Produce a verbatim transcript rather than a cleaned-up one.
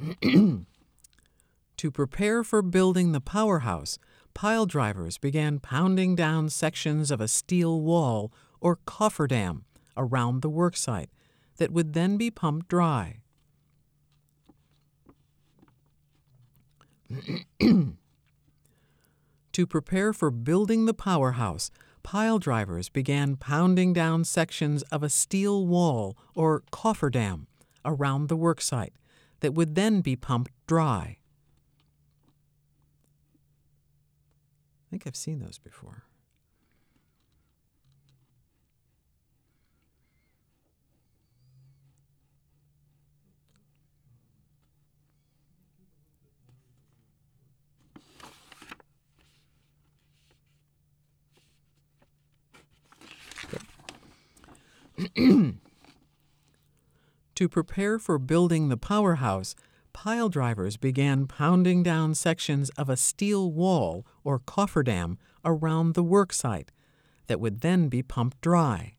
To prepare for building the powerhouse, pile drivers began pounding down sections of a steel wall or cofferdam around the worksite that would then be pumped dry. To prepare for building the powerhouse, pile drivers began pounding down sections of a steel wall or cofferdam around the worksite that would then be pumped dry. I think I've seen those before. To prepare for building the powerhouse, pile drivers began pounding down sections of a steel wall or cofferdam around the worksite that would then be pumped dry.